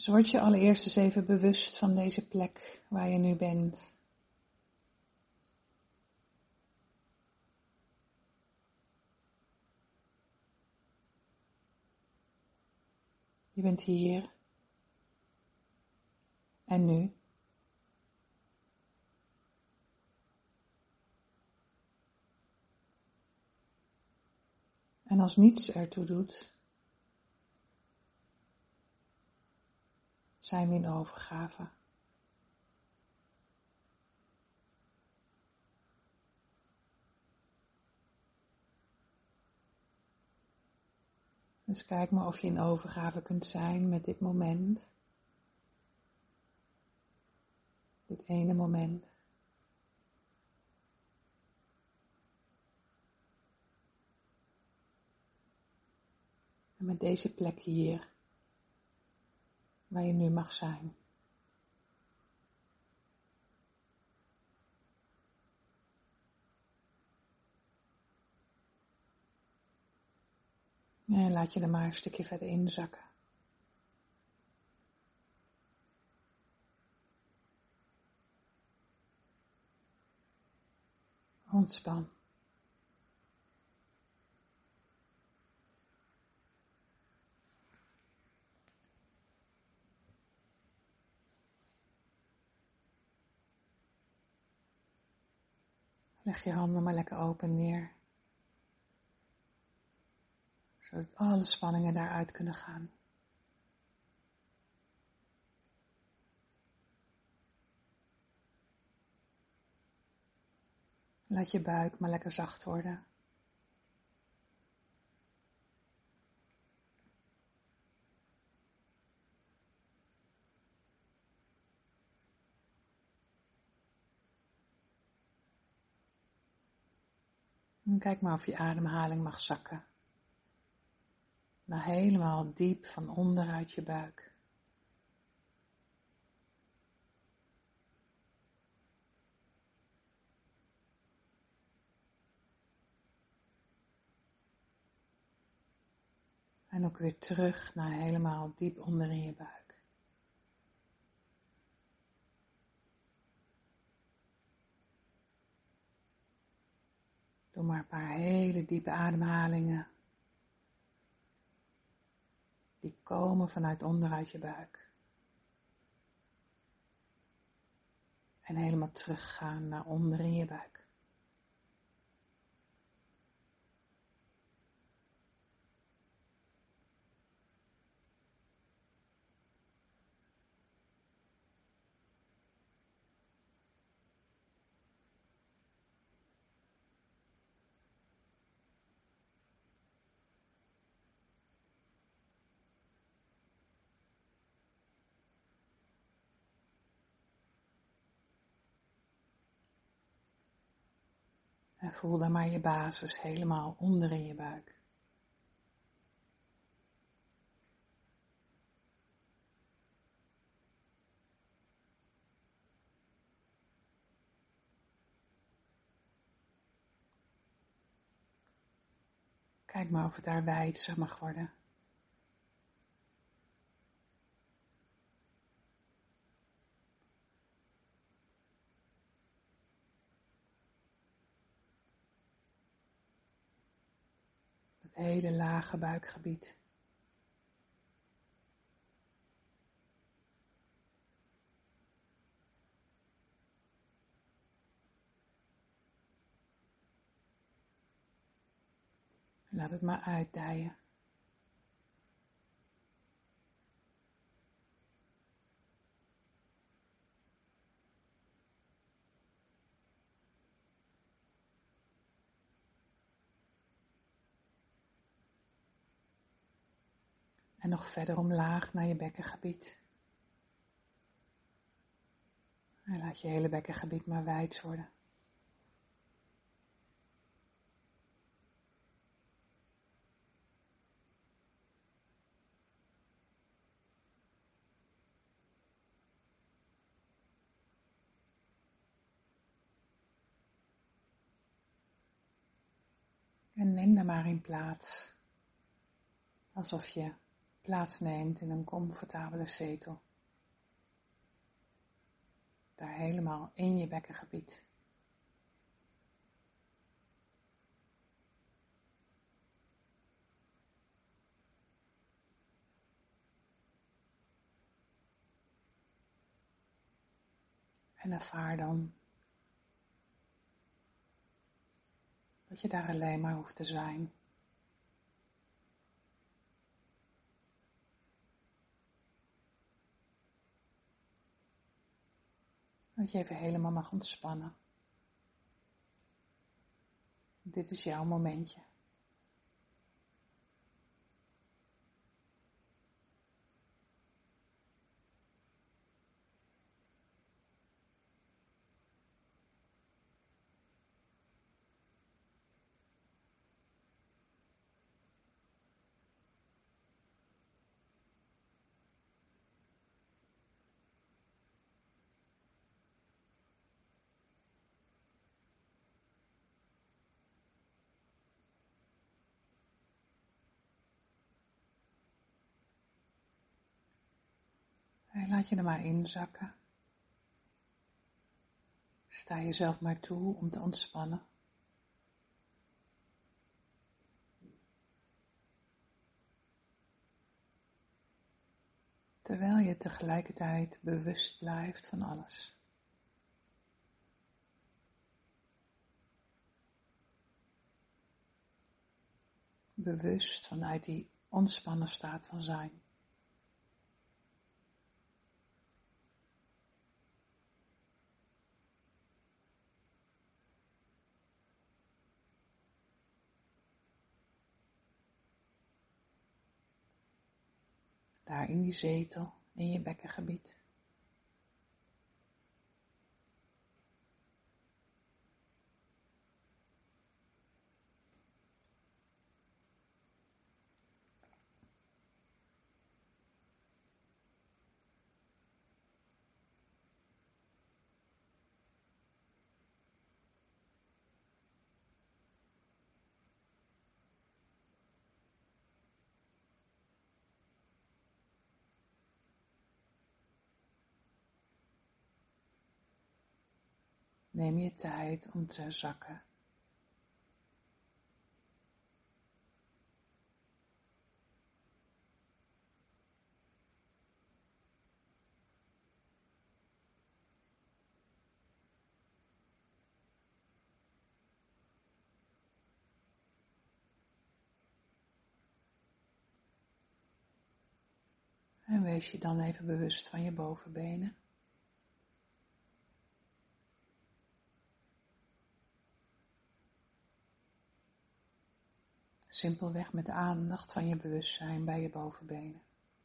Dus word je allereerst eens even bewust van deze plek waar je nu bent. Je bent hier en nu. En als niets ertoe doet, zijn we in overgave. Dus kijk maar of je in overgave kunt zijn met dit moment. Dit ene moment. En met deze plek hier, waar je nu mag zijn. En laat je er maar een stukje verder inzakken. Ontspan. Leg je handen maar lekker open neer. Zodat alle spanningen daaruit kunnen gaan. Laat je buik maar lekker zacht worden. En kijk maar of je ademhaling mag zakken. Naar helemaal diep van onderuit je buik. En ook weer terug naar helemaal diep onder in je buik. Doe maar een paar hele diepe ademhalingen. Die komen vanuit onderuit je buik. En helemaal teruggaan naar onder in je buik. En voel dan maar je basis helemaal onder in je buik. Kijk maar of het daar wijdser mag worden. Het hele lage buikgebied. Laat het maar uitdijen. En nog verder omlaag naar je bekkengebied. En laat je hele bekkengebied maar wijd worden. En neem daar maar in plaats. Alsof je plaatsneemt in een comfortabele zetel. Daar helemaal in je bekkengebied. En ervaar dan dat je daar alleen maar hoeft te zijn. Dat je even helemaal mag ontspannen. Dit is jouw momentje. En laat je er maar inzakken. Sta jezelf maar toe om te ontspannen. Terwijl je tegelijkertijd bewust blijft van alles. Bewust vanuit die ontspannen staat van zijn. Daar in die zetel, in je bekkengebied. Neem je tijd om te zakken. En wees je dan even bewust van je bovenbenen. Simpelweg met de aandacht van je bewustzijn bij je bovenbenen.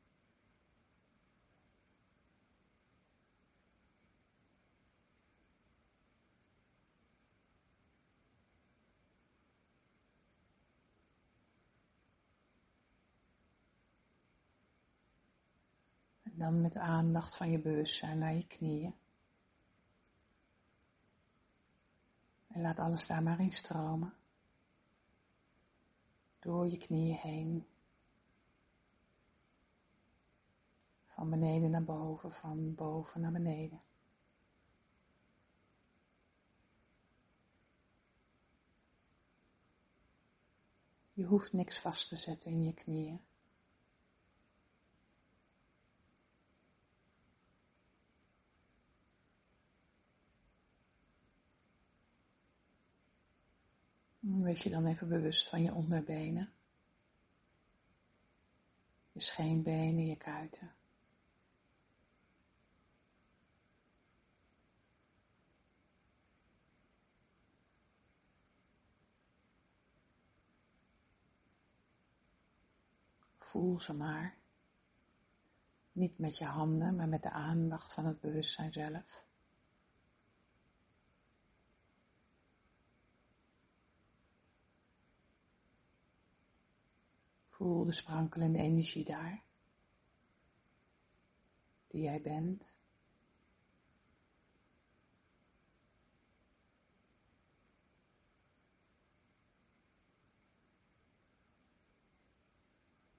En dan met de aandacht van je bewustzijn naar je knieën. En laat alles daar maar in stromen. Door je knieën heen. Van beneden naar boven, van boven naar beneden. Je hoeft niks vast te zetten in je knieën. Wees je dan even bewust van je onderbenen. Je scheenbenen, je kuiten. Voel ze maar. Niet met je handen, maar met de aandacht van het bewustzijn zelf. Voel de sprankelende energie daar. Die jij bent.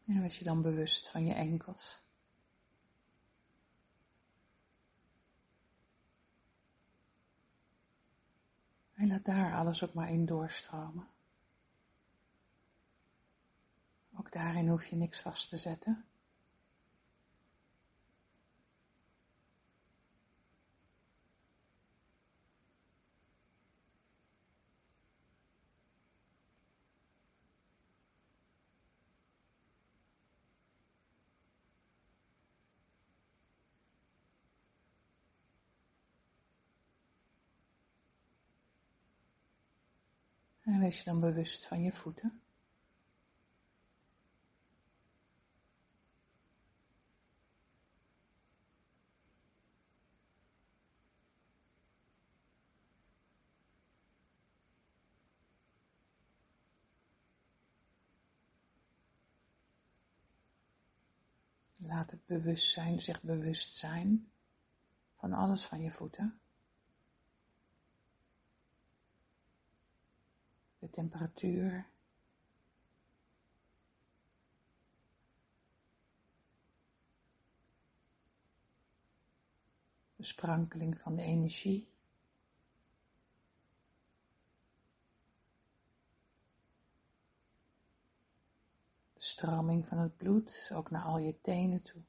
En wees je dan bewust van je enkels. En laat daar alles ook maar in doorstromen. Ook daarin hoef je niks vast te zetten. En wees je dan bewust van je voeten. Laat het bewustzijn zich bewust zijn van alles van je voeten. De temperatuur. De sprankeling van de energie. De stroming van het bloed, ook naar al je tenen toe.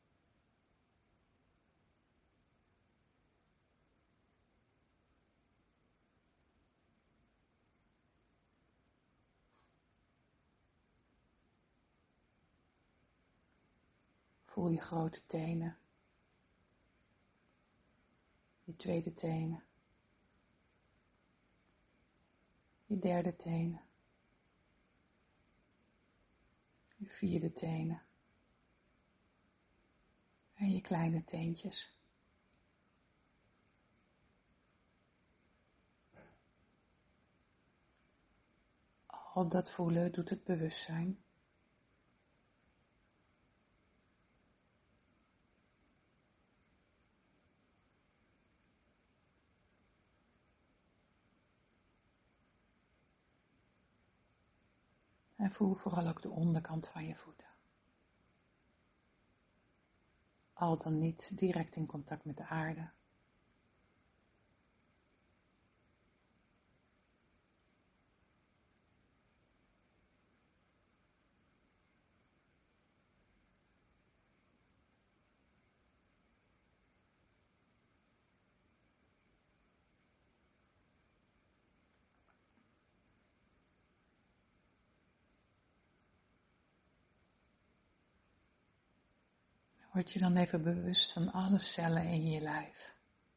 Voel je grote tenen. Je tweede tenen. Je derde tenen. Je vierde tenen. En je kleine teentjes. Al dat voelen doet het bewustzijn. En voel vooral ook de onderkant van je voeten. Al dan niet direct in contact met de aarde. Word je dan even bewust van alle cellen in je lijf.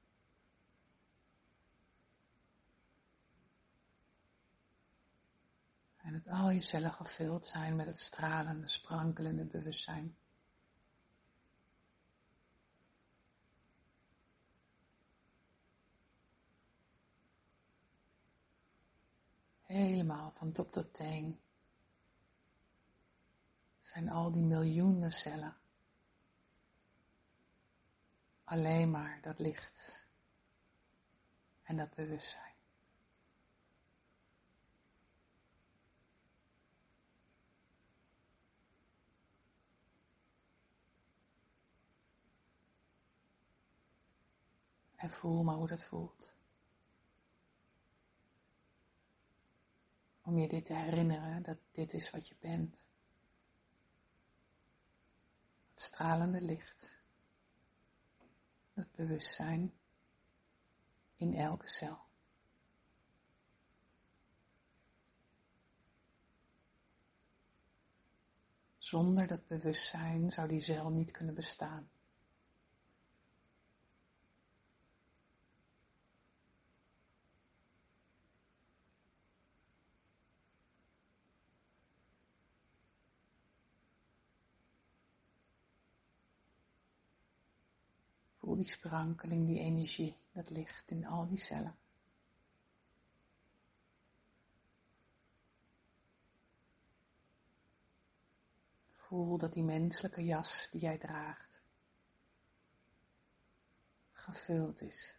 En dat al je cellen gevuld zijn met het stralende, sprankelende bewustzijn. Helemaal van top tot teen zijn al die miljoenen cellen. Alleen maar dat licht en dat bewustzijn. En voel maar hoe dat voelt. Om je dit te herinneren dat dit is wat je bent. Het stralende licht. Dat bewustzijn in elke cel. Zonder dat bewustzijn zou die cel niet kunnen bestaan. Voel die sprankeling, die energie, dat licht in al die cellen. Voel dat die menselijke jas die jij draagt, gevuld is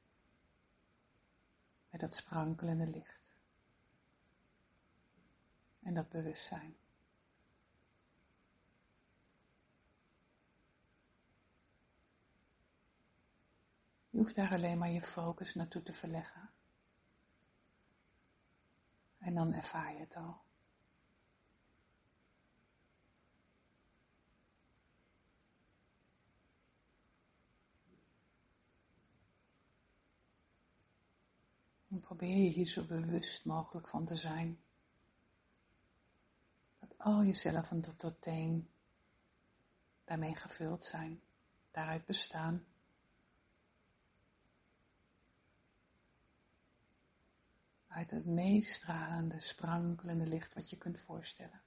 met dat sprankelende licht en dat bewustzijn. Je hoeft daar alleen maar je focus naartoe te verleggen. En dan ervaar je het al. En probeer je hier zo bewust mogelijk van te zijn. Dat al je cellen van top tot teen daarmee gevuld zijn, daaruit bestaan. Uit het meest stralende, sprankelende licht wat je kunt voorstellen.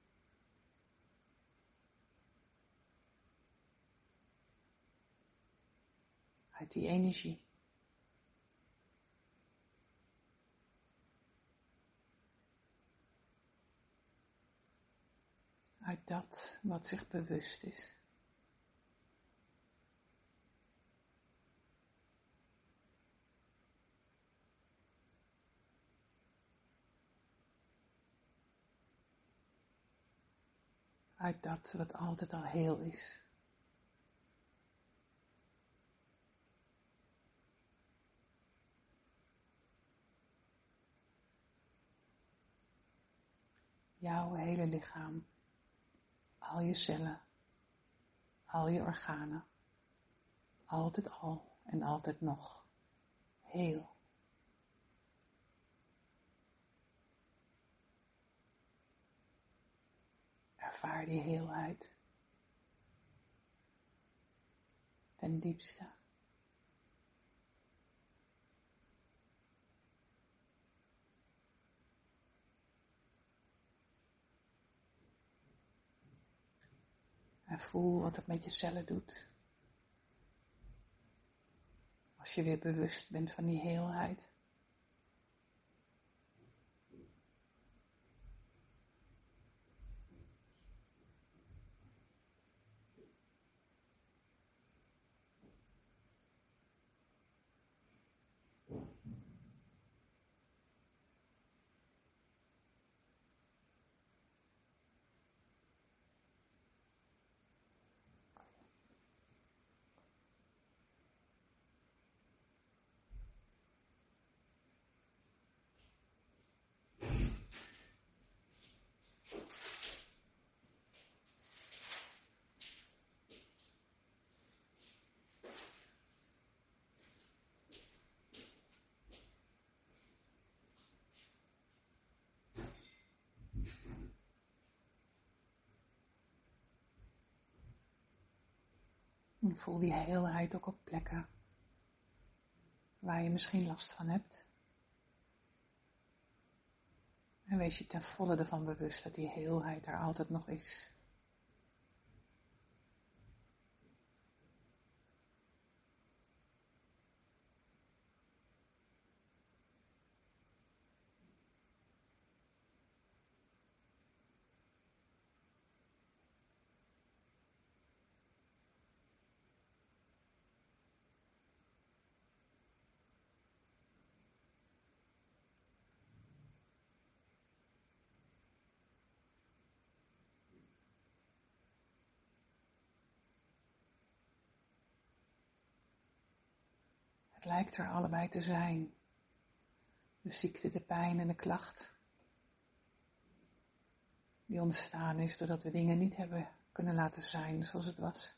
Uit die energie. Uit dat wat zich bewust is. Uit dat wat altijd al heel is. Jouw hele lichaam, al je cellen, al je organen, altijd al en altijd nog, heel. Ervaar die heelheid ten diepste. En voel wat het met je cellen doet. Als je weer bewust bent van die heelheid. En voel die heelheid ook op plekken waar je misschien last van hebt. En wees je ten volle ervan bewust dat die heelheid er altijd nog is. Het lijkt er allebei te zijn. De ziekte, de pijn en de klacht. Die ontstaan is doordat we dingen niet hebben kunnen laten zijn zoals het was.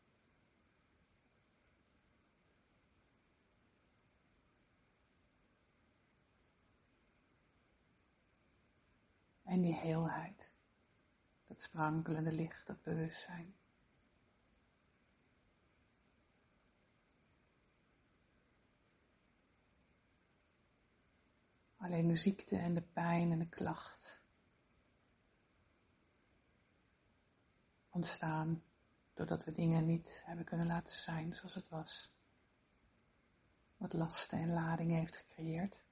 En die heelheid. Dat sprankelende licht, dat bewustzijn. Alleen de ziekte en de pijn en de klacht ontstaan doordat we dingen niet hebben kunnen laten zijn zoals het was. Wat lasten en lading heeft gecreëerd.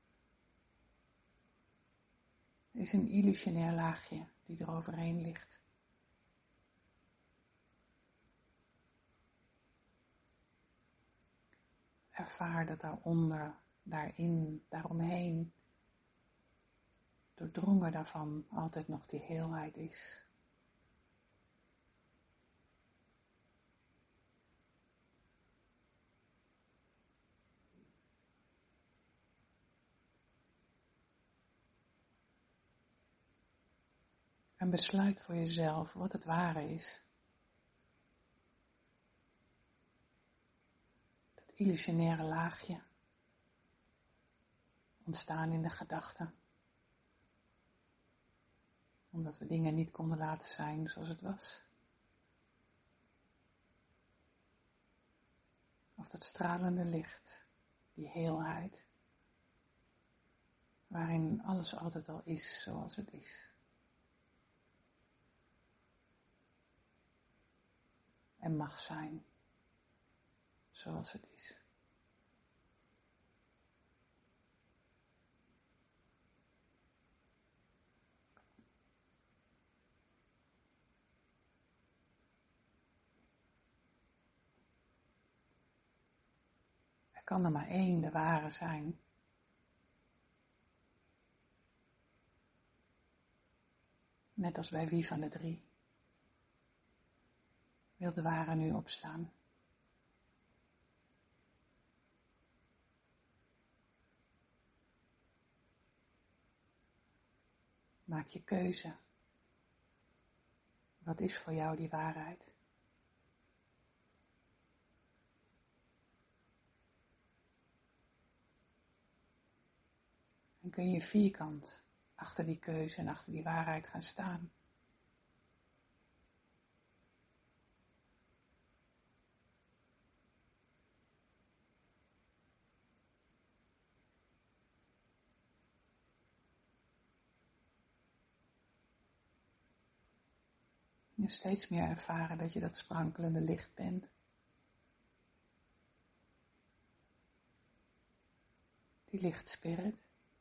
Er is een illusionair laagje die er overheen ligt. Ervaar dat daaronder, daarin, daaromheen, doordrongen daarvan altijd nog die heelheid is. En besluit voor jezelf wat het ware is. Dat illusionaire laagje. Ontstaan in de gedachten. Omdat we dingen niet konden laten zijn zoals het was. Of dat stralende licht, die heelheid, waarin alles altijd al is zoals het is. En mag zijn zoals het is. Er kan er maar één de ware zijn. Net als bij wie van de drie. Wil de ware nu opstaan? Maak je keuze. Wat is voor jou die waarheid? En kun je vierkant achter die keuze en achter die waarheid gaan staan? En steeds meer ervaren dat je dat sprankelende licht bent. Die lichtspirit.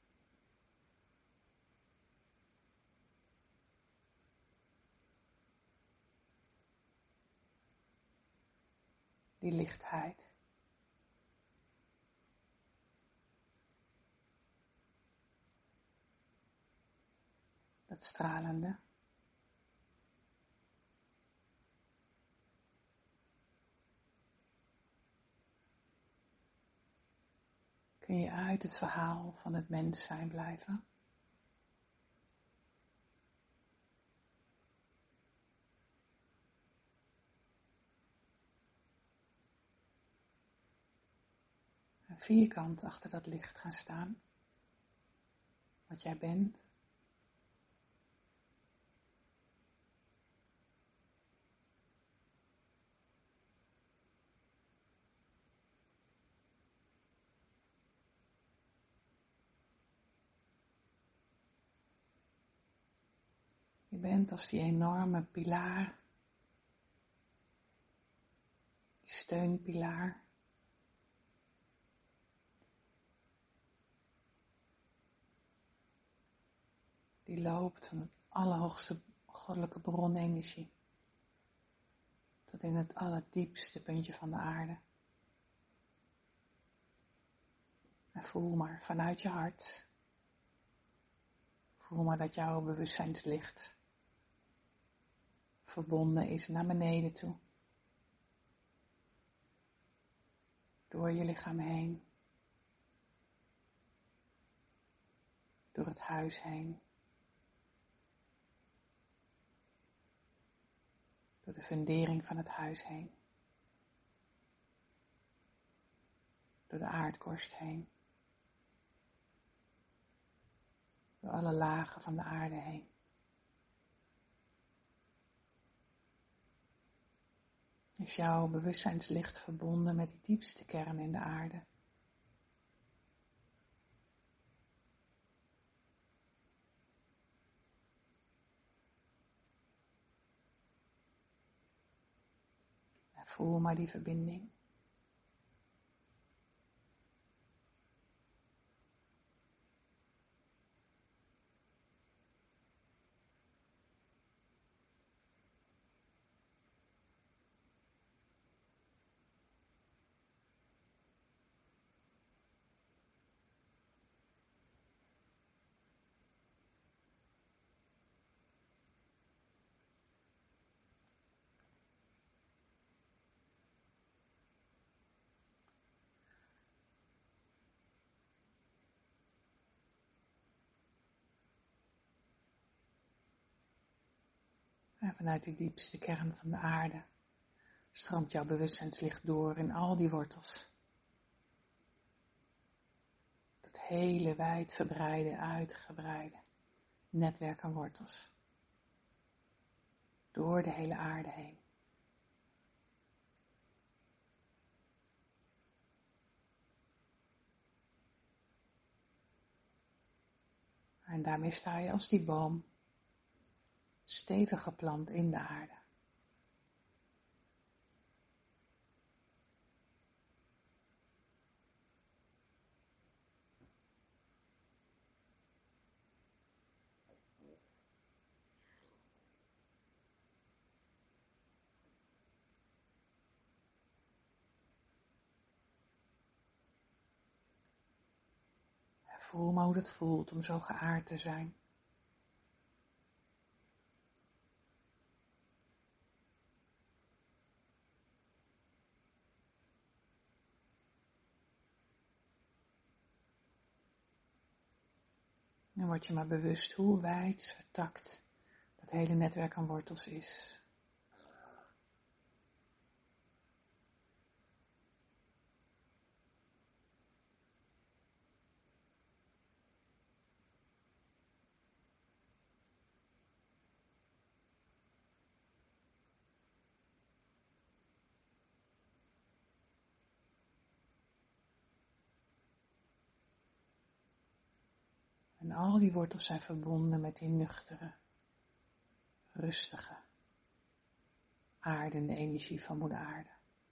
Die lichtheid. Dat stralende. Kun je uit het verhaal van het mens zijn blijven? En vierkant achter dat licht gaan staan. Wat jij bent. Je bent als die enorme pilaar. Die steunpilaar. Die loopt van het allerhoogste goddelijke bronenergie tot in het allerdiepste puntje van de aarde. En voel maar vanuit je hart. Voel maar dat jouw bewustzijnslicht verbonden is naar beneden toe. Door je lichaam heen. Door het huis heen. Door de fundering van het huis heen. Door de aardkorst heen. Door alle lagen van de aarde heen. Is jouw bewustzijnslicht verbonden met die diepste kern in de aarde. En voel maar die verbinding. En vanuit die diepste kern van de aarde stroomt jouw bewustzijnslicht door in al die wortels. Dat hele wijdverbreide, uitgebreide netwerk aan wortels. Door de hele aarde heen. En daarmee sta je als die boom, stevig geplant in de aarde. Voel maar hoe het voelt om zo geaard te zijn. En word je maar bewust hoe wijd vertakt dat hele netwerk aan wortels is. En al die wortels zijn verbonden met die nuchtere, rustige, aardende energie van Moeder Aarde.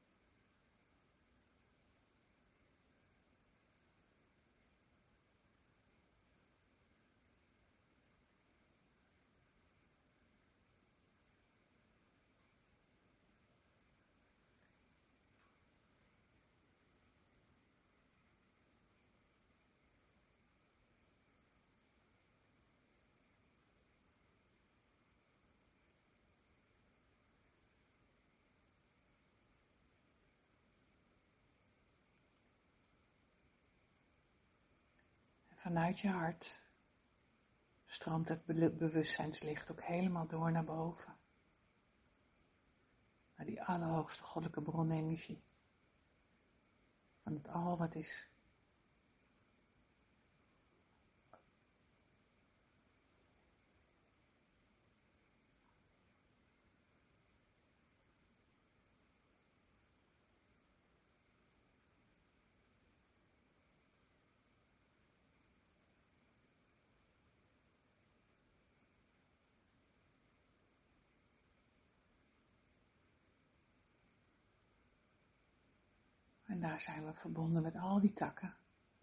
En vanuit je hart stroomt het bewustzijnslicht ook helemaal door naar boven. Naar die allerhoogste goddelijke bronenergie. Van het al wat is. En daar zijn we verbonden met al die takken.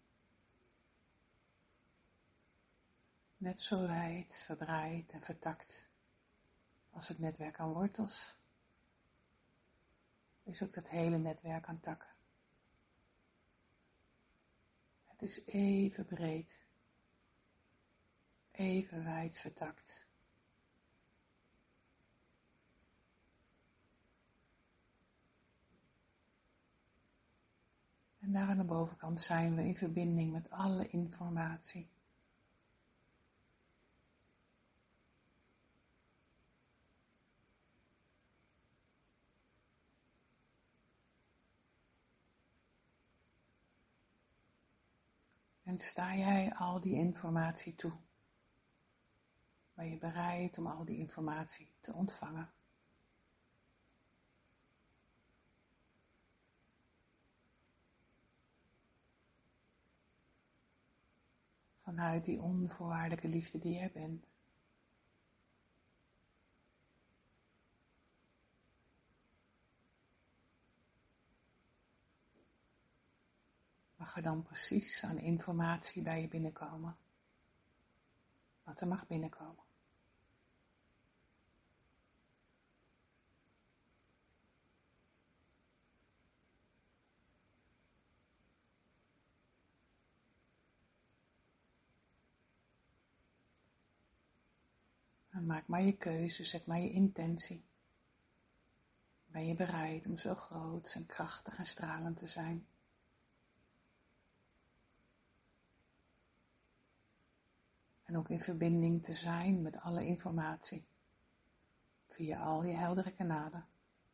Net zo wijd, verbreid en vertakt als het netwerk aan wortels, is ook dat hele netwerk aan takken. Het is even breed, even wijd vertakt. En daar aan de bovenkant zijn we in verbinding met alle informatie. En sta jij al die informatie toe? Ben je bereid om al die informatie te ontvangen? Vanuit die onvoorwaardelijke liefde die jij bent. Mag er dan precies aan informatie bij je binnenkomen? Wat er mag binnenkomen. En maak maar je keuze, zet maar je intentie. Ben je bereid om zo groot en krachtig en stralend te zijn? En ook in verbinding te zijn met alle informatie. via al je heldere kanalen,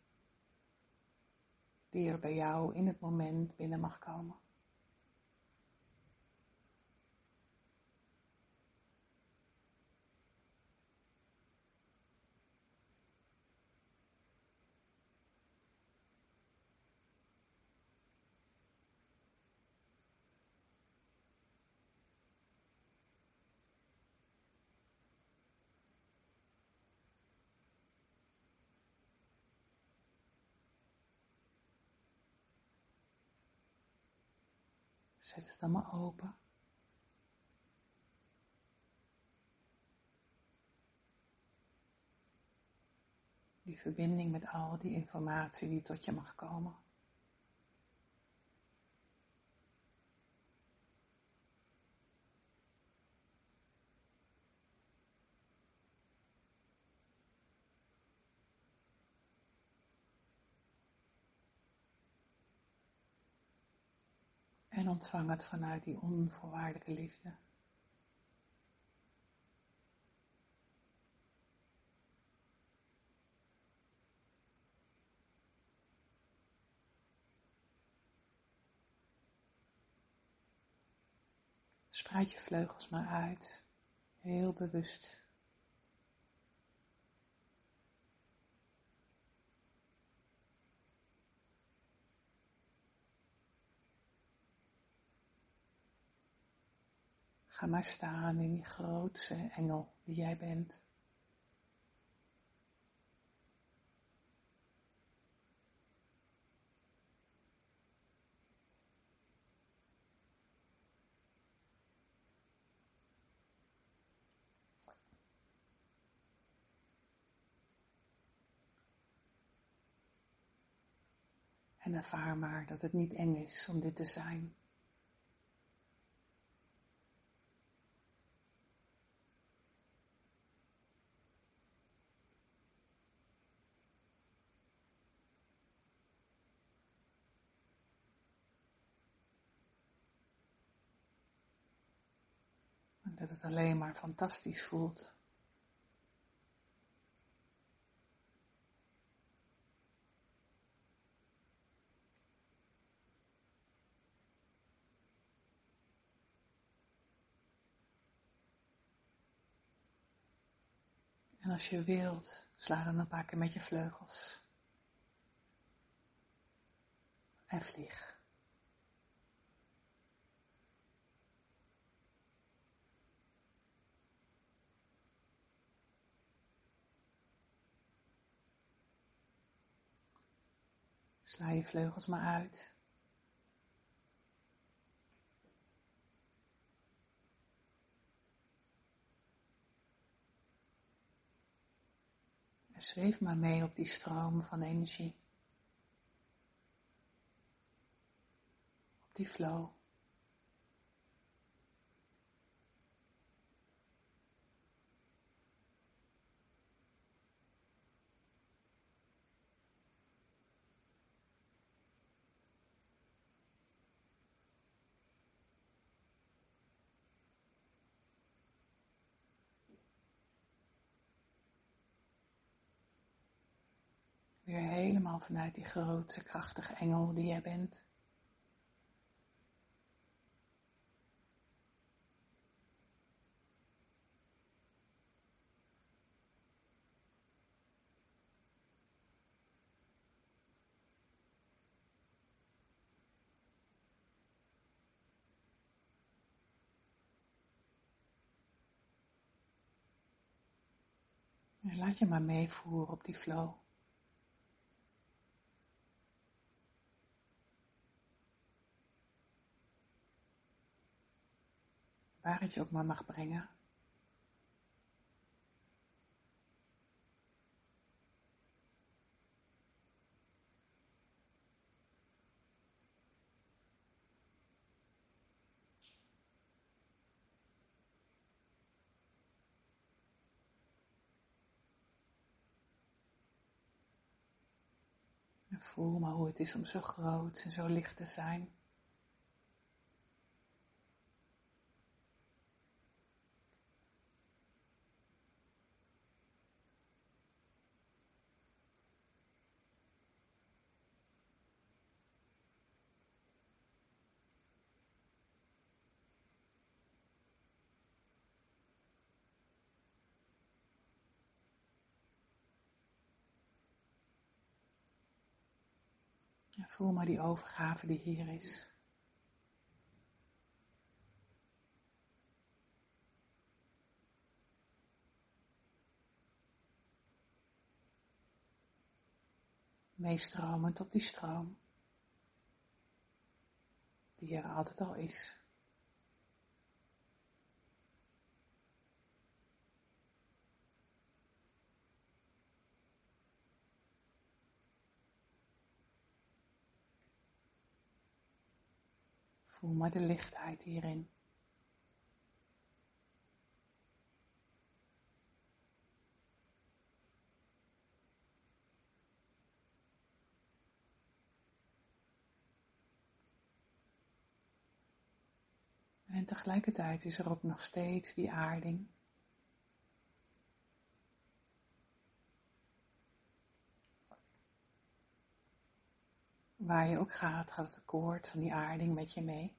die er bij jou in het moment binnen mag komen. Zet het allemaal open. Die verbinding met al die informatie die tot je mag komen. En ontvang het vanuit die onvoorwaardelijke liefde. Spreid je vleugels maar uit, heel bewust. Ga maar staan in die grootste engel die jij bent. En ervaar maar dat het niet eng is om dit te zijn. En dat het alleen maar fantastisch voelt. En als je wilt, sla dan een paar keer met je vleugels. En vlieg. Sla je vleugels maar uit. En zweef maar mee op die stroom van energie. Op die flow. Weer helemaal vanuit die grote, krachtige engel die jij bent. En laat je maar meevoeren op die flow. Waar het je ook maar mag brengen. En voel maar hoe het is om zo groot en zo licht te zijn. En voel maar die overgave die hier is. Meestromend op die stroom, die er altijd al is. Voel maar de lichtheid hierin. En tegelijkertijd is er ook nog steeds die aarding. Waar je ook gaat, gaat het koord van die aarding met je mee.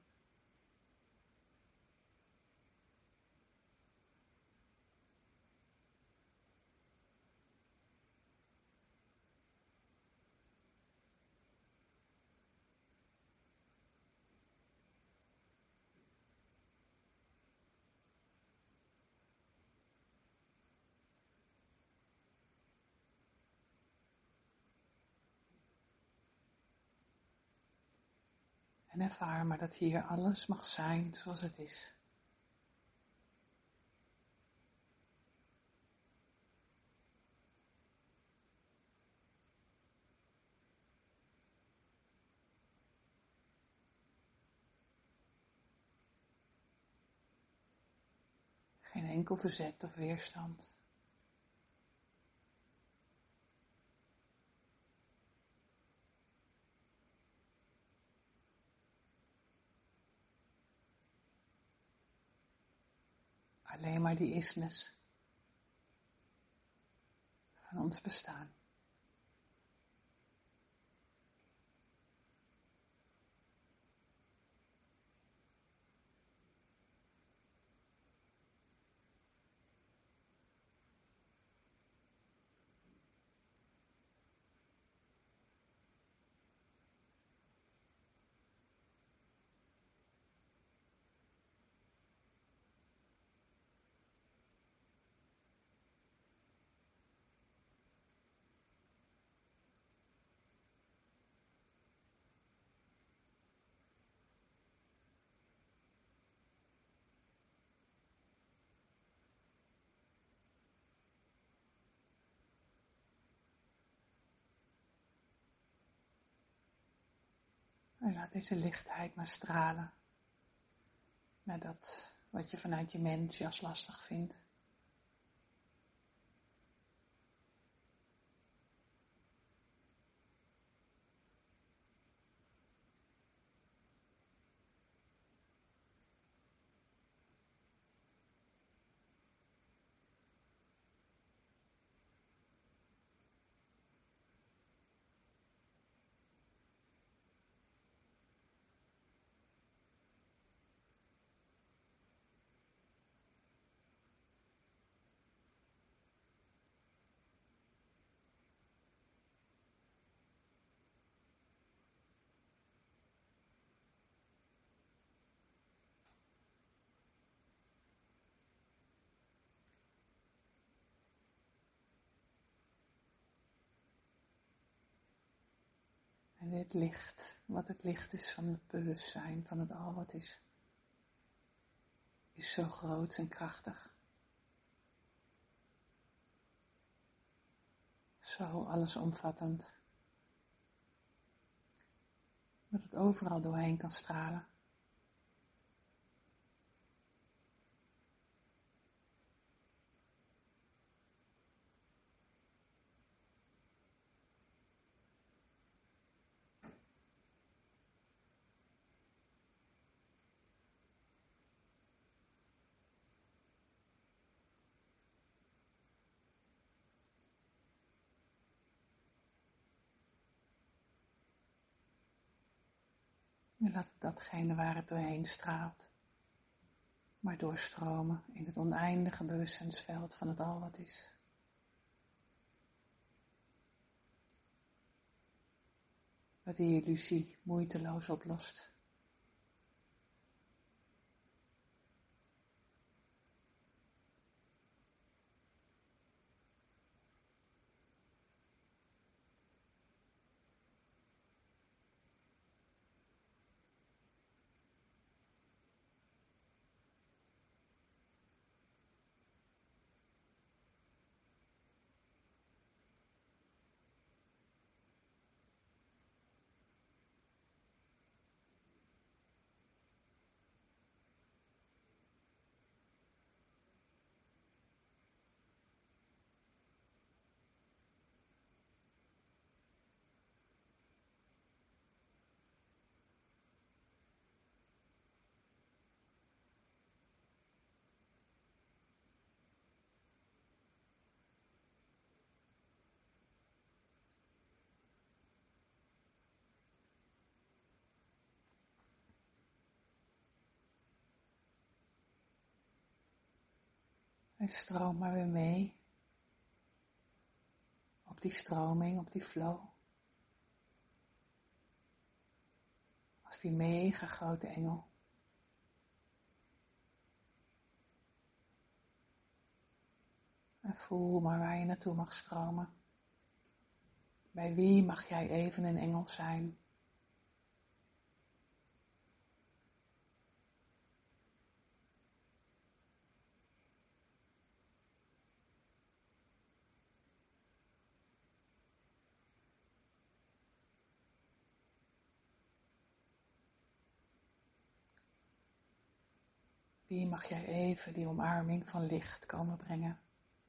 En ervaar maar dat hier alles mag zijn zoals het is. Geen enkel verzet of weerstand. Alleen maar die isness van ons bestaan. En laat deze lichtheid maar stralen naar dat wat je vanuit je mens als lastig vindt. En dit licht, wat het licht is van het bewustzijn, van het al wat is zo groot en krachtig. Zo allesomvattend. Dat het overal doorheen kan stralen. En laat datgene waar het doorheen straalt, maar doorstromen in het oneindige bewustzijnsveld van het al wat is. wat die illusie moeiteloos oplost. En stroom maar weer mee op die stroming, op die flow. Als die mega grote engel. En voel maar waar je naartoe mag stromen. Bij wie mag jij even een engel zijn? Wie mag jij even die omarming van licht komen brengen?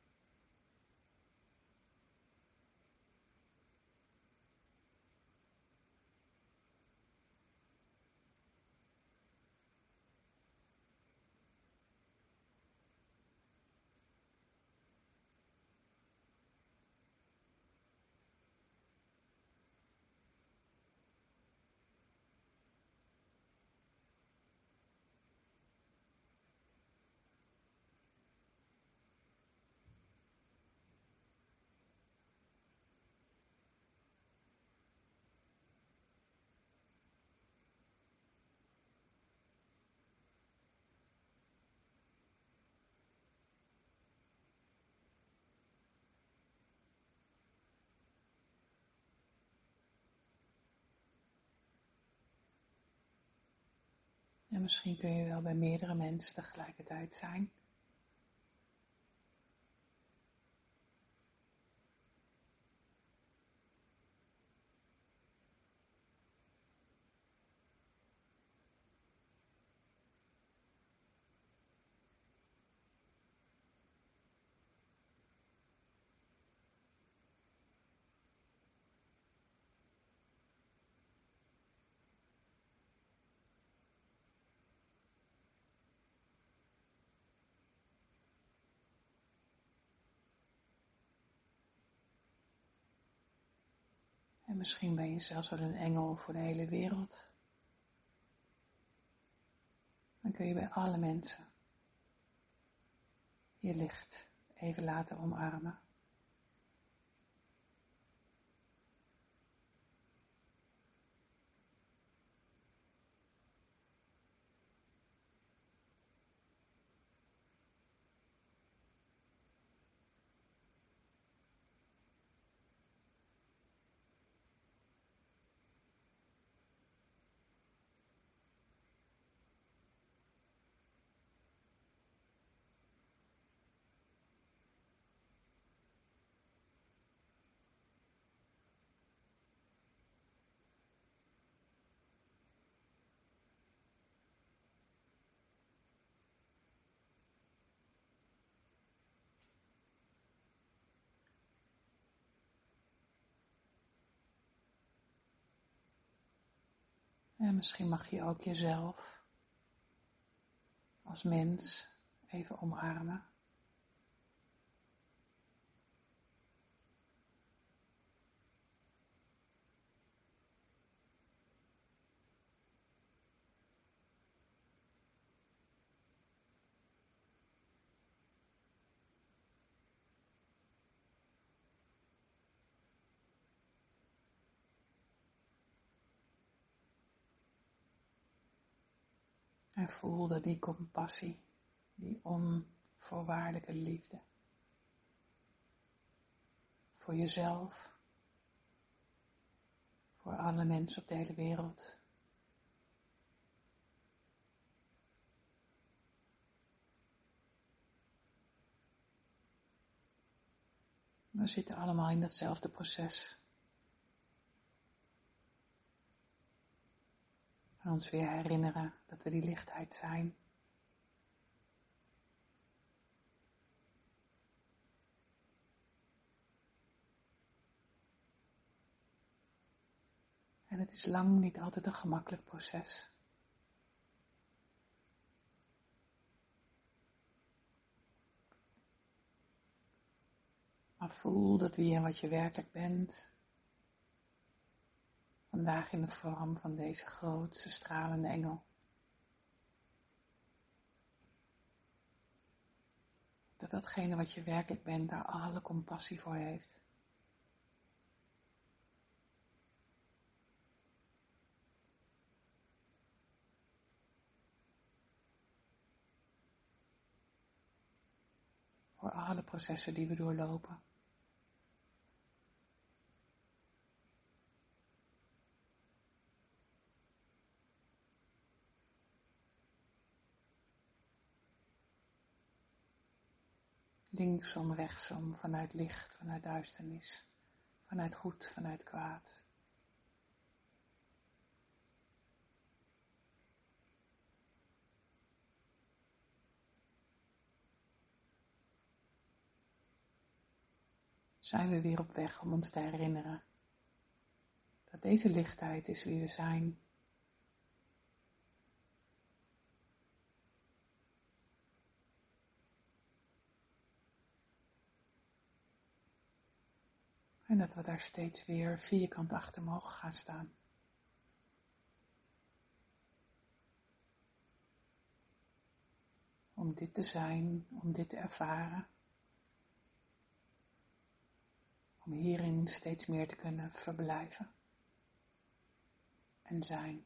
En misschien kun je wel bij meerdere mensen tegelijkertijd zijn. En misschien ben je zelfs wel een engel voor de hele wereld. Dan kun je bij alle mensen je licht even laten omarmen. En misschien mag je ook jezelf als mens even omarmen. En voel dat die compassie, die onvoorwaardelijke liefde voor jezelf, voor alle mensen op de hele wereld, we zitten allemaal in datzelfde proces. Van ons weer herinneren dat we die lichtheid zijn. En het is lang niet altijd een gemakkelijk proces. Maar voel dat wie en wat je werkelijk bent, vandaag in de vorm van deze grootste stralende engel. Dat datgene wat je werkelijk bent, daar alle compassie voor heeft. Voor alle processen die we doorlopen. Linksom, rechtsom, vanuit licht, vanuit duisternis, vanuit goed, vanuit kwaad. Zijn we weer op weg om ons te herinneren dat deze lichtheid is wie we zijn. En dat we daar steeds weer vierkant achter mogen gaan staan. Om dit te zijn, om dit te ervaren. Om hierin steeds meer te kunnen verblijven. En zijn.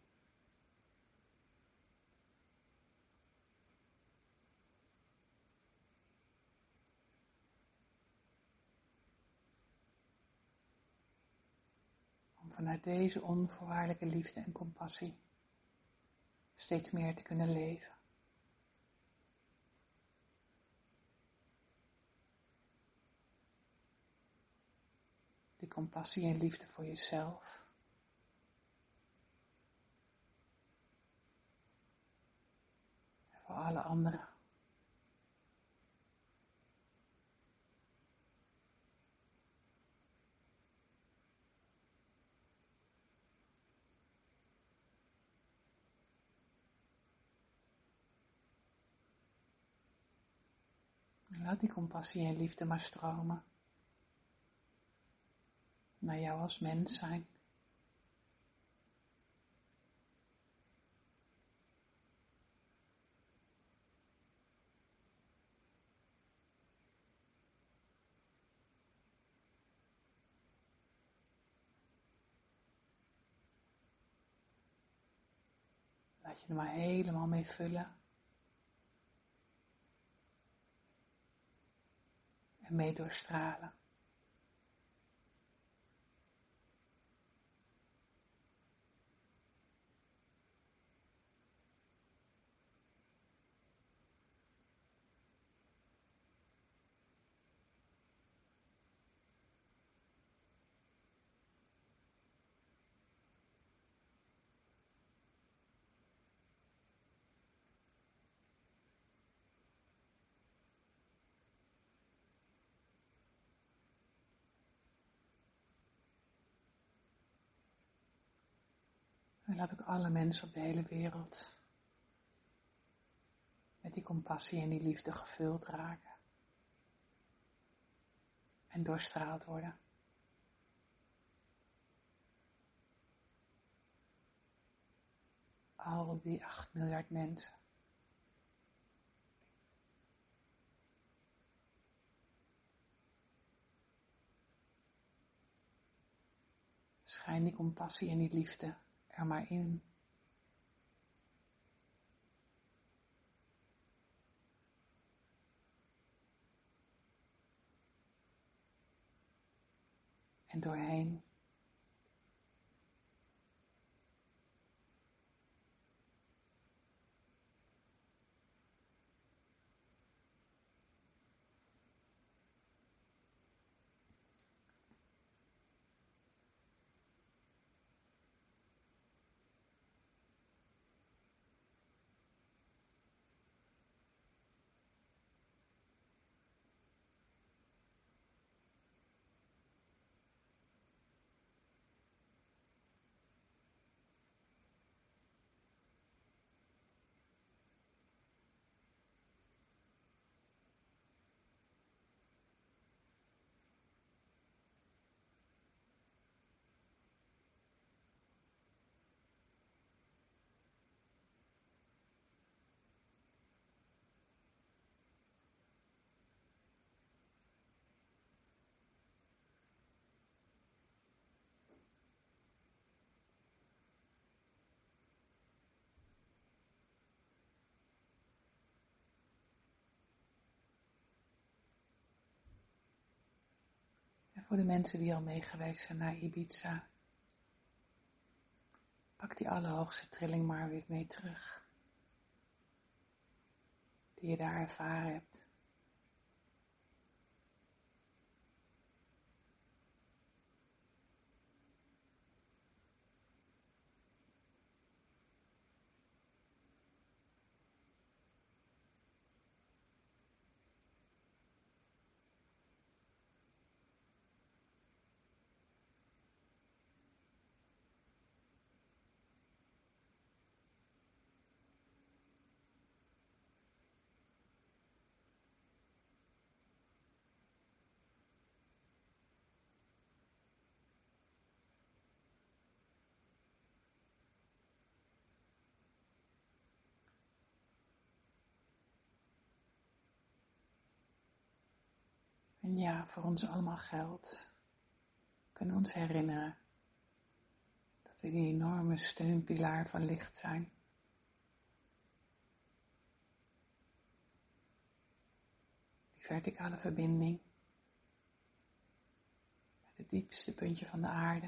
Om vanuit deze onvoorwaardelijke liefde en compassie steeds meer te kunnen leven. Die compassie en liefde voor jezelf. En voor alle anderen. Laat die compassie en liefde maar stromen. Naar jou als mens zijn. Laat je er maar helemaal mee vullen. En mee doorstralen. En laat ook alle mensen op de hele wereld met die compassie en die liefde gevuld raken. En doorstraald worden. Al die 8 miljard mensen. Schijn die compassie en die liefde er maar in. en doorheen. En voor de mensen die al mee geweest zijn naar Ibiza, pak die allerhoogste trilling maar weer mee terug, die je daar ervaren hebt. En ja, voor ons allemaal geldt, we kunnen ons herinneren dat we die enorme steunpilaar van licht zijn. Die verticale verbinding met het diepste puntje van de aarde.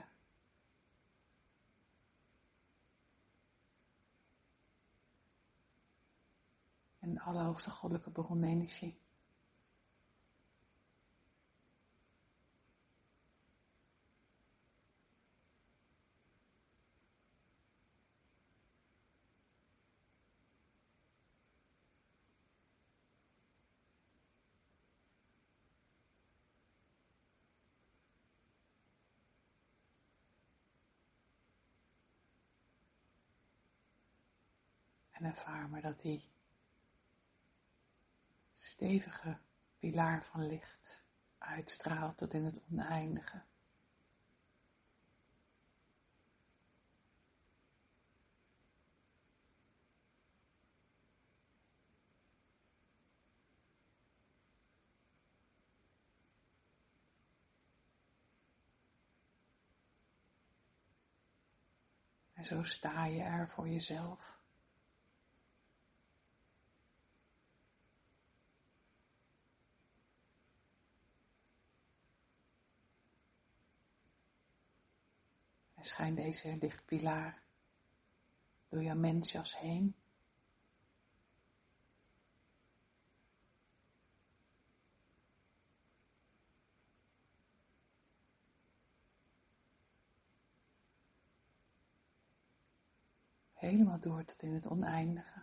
En de allerhoogste goddelijke bronenergie. En ervaar maar dat die stevige pilaar van licht uitstraalt tot in het oneindige. En zo sta je er voor jezelf. En schijn deze lichtpilaar door jouw mensjas heen. Helemaal door tot in het oneindige.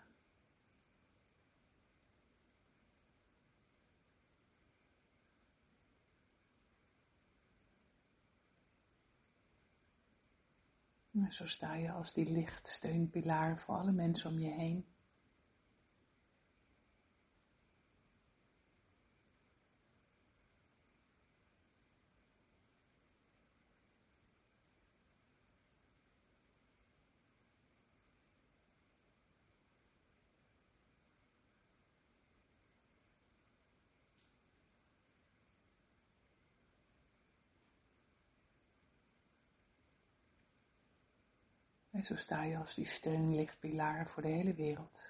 En zo sta je als die lichtsteunpilaar voor alle mensen om je heen. En zo sta je als die steunlichtpilaar voor de hele wereld.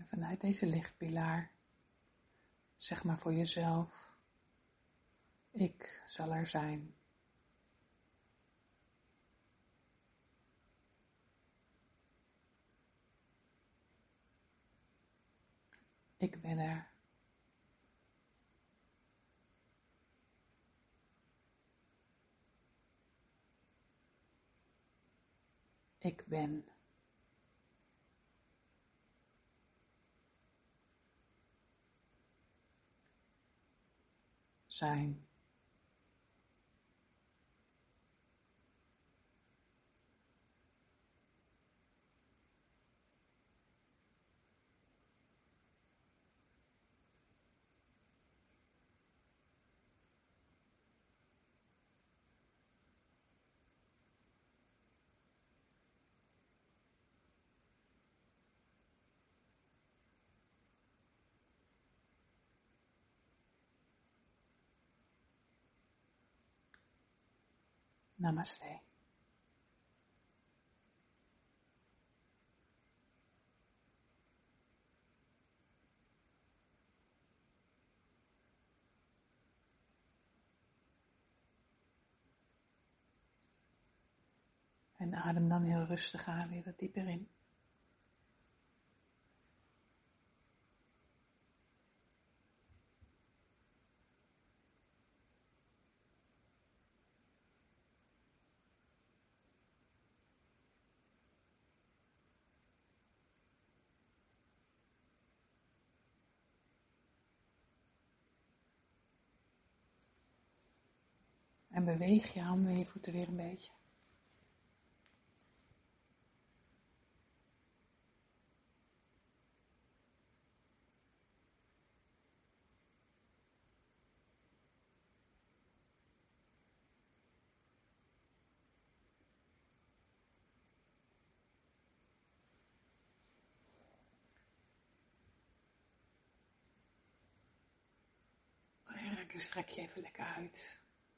vanuit deze lichtpilaar, zeg maar voor jezelf, ik zal er zijn. Ik ben er. Ik ben. Zijn. Namaste. En adem dan heel rustig aan weer wat dieper in. En beweeg je handen en je voeten weer een beetje. En strek je even lekker uit.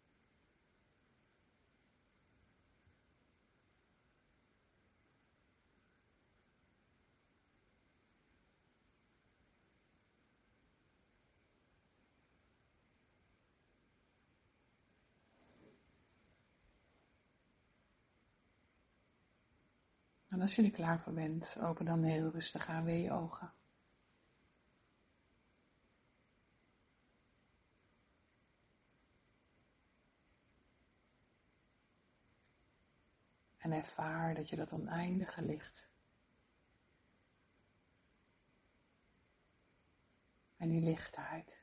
En als je er klaar voor bent, open dan heel rustig aan weer je ogen. En ervaar dat je dat oneindige licht en die lichtheid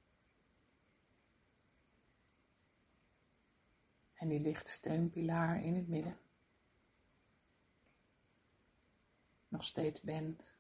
en die lichtsteunpilaar in het midden nog steeds bent.